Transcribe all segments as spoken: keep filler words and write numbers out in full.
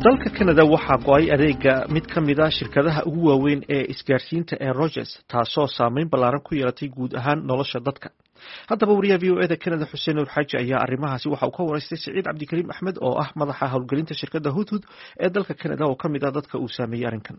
dalka Canada waxaa go'ay adeega mid ka mid ah shirkadaha ugu waaweyn ee isgaarsiinta ee Rogers taasoo saameyn ballaaran ku yeelatay guud ahaan nolosha dadka. Haddaba wariyaha V O A da Canada Xuseen Nuur Xaaji ayaa arrimahaasi waxa uu ka waraystay Siciid Cabdikariim Axmed oo ah madaxa howlgelinta shirkadda Hudhud ee dalka Canada oo ka mid ah dadka uu saameeyay arrinkan.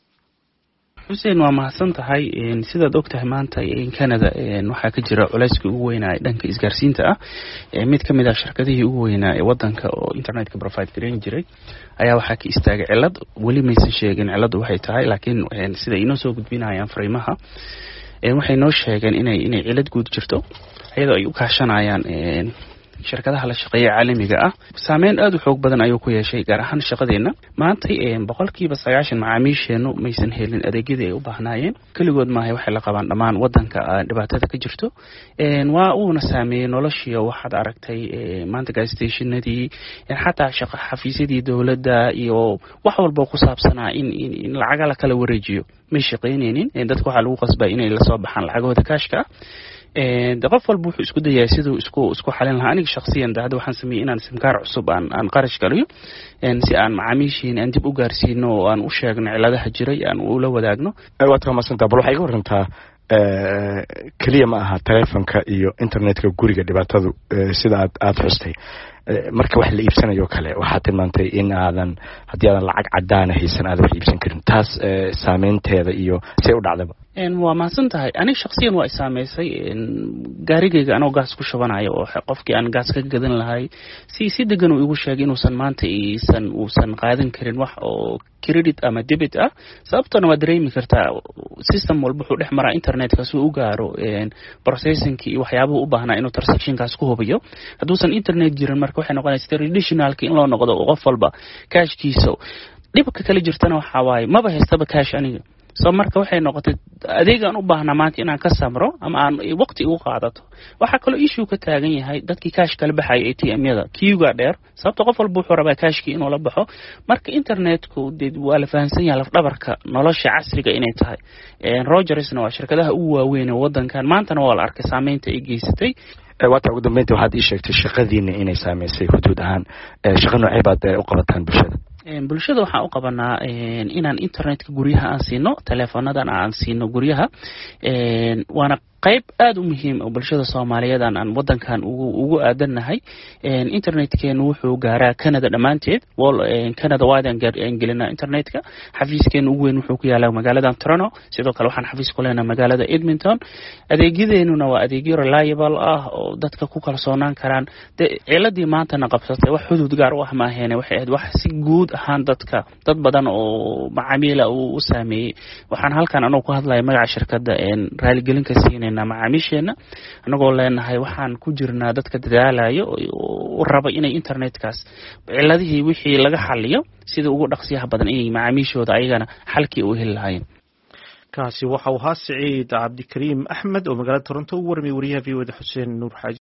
Xuseen waa mahadsan tahay sidaad ogtahay maanta in Canada waxaa ka jira culayska ugu weyn ee dhanka isgaarsiinta ah mid ka mid ah shirkadihii ugu weynaa ee wadanka oo internetka provide gareyn jiray ayaa waxaa ka istaagay cilad weli maysan sheegin ciladu waxay tahay laakiin sida inoo soo gudbinayaan fariimaha waxay noo sheegeen inay inay cilad guud jirto iyadoo ay u kaashanayaan shirkadaha la shaqeeya caalamiga ah saameyn aad u xoog badan ayuu ku yeeshay gaar ahaan shaqadeena maanta boqolkiiba sagaashan macaamiisheenu maysan helin adeegyadii ay u baahnaayeen kaligood maahay waxay la qabaan dhammaan wadanka dhibaatada ka jirto waa uuna saameeyay noloshii waxaad aragtay maanta gas stationadii xataa shaqo xafiisyadii dowladda iyo wax walba ku saabsanaa in in lacag la kala wareejiyo may shaqeynaynin dadku waxa lagu qasbay inay la soo baxaan lacagooda kaashka ee qof walba wuxuu isku dayaa sidoo isku isku xalin lahaa aniga shakhsiyan dad waxaan sameeyay inaan simkaar cusub aan aan qarash galiyo si aan macaamiishiin aan dib u gaarsiino oo aan u sheegno ciladaha jiray aan u la wadaagno waad ka maasanta bal waxay ka warantaa ee kaliya ma aha telefoonka iyo internetka guriga dhibaatadu sida aad aad xustay marka wax la iibsanayo kale waxa tilmaantay in aadan hadii aadan lacag cadaan haysan aad wax iibsan karin taas saameynteeda iyo say u dhacdaba een waa maasan tahay aniga shakhsiyan waa saameysay gaarigayga anoo gaas ku shubanayo oo qofkii aan gaas ka gadan lahay si si degan uu igu sheegay inuusan maanta iisan uusan qaadan karin wax oo credit ama debit ah sababtuna waa dareemi kartaa system walba wuxuu dhex maraa internetka si uu u gaaro processing iyo waxyaabaha u baahnaa inuu transactionkaas ku hubiyo haduusan internet jirin marka waxay noqonaysaa traditionalka in loo noqdo qof walba cashkiisa dhibka kale jirtana waxa waaye maba haystaba cash aniga soo marka waxay noqotay adeegan u baahnaa maanta inaan ka samro ama aan waqti ugu qaadato waxa kale issue ka taagan yahay dadkii cash kala baxay A T M-yada queue-ga dheer sababta qof walba wuxuu rabaa cashkii inuu la baxo marka internetku dad waa la fahansan yahay laf dhabarka nolosha casriga inay tahay ee Rogersna waa shirkadaha ugu waaweyn ee wadankan maantana waa la arkay saameynta ay geysatay waata ugu dambeyntii waxaad ii sheegtay shaqadiina inay saameysay Hudhud ahaan shaqa noocee baad u qabataan bulshada bulshada waxaan u qabanaa inaan internetka guryaha aan siino teleefoonadan aan siino guryaha waana qayb aad u muhiim ah bulshada Soomaaliyeed aan wadankan ugu ugu aadanahay internetkeenu wuxuu gaaraa Canada dhamaanteed wal Canada waadan gelina internetka xafiiskeenu ugu weyn wuxuu ku yaalaa magaalada Toronto sidoo kale waxaan xafiis ku leenahay magaalada Edmonton adeegyadeenuna waa adeegyo reliable ah oo dadka ku kalsoonaan karaan ciladii maanta na qabsatay wax Hudhud gaar u ah ma ahayn waxay ahayd wax si guud ahaan dadka dad badan oo macaamiila u saameeyay waxaan halkan anoo ku hadlayo magaca shirkadda een raali gelin ka siinay macaamiisheena anagoo leenahay waxaan ku jirnaa dadka dadaalayo oo raba inay internetkaas ciladihii wixii laga xaliyo sida ugu dhaqsiyaha badan inay macaamiishooda ayagana xalkii u heli lahaayeen kaasi waxa uu ahaa Siciid Cabdikariim Axmed oo magaalada Toronto u warmay wariyaha V O A da Xuseen Nuur Xaaji.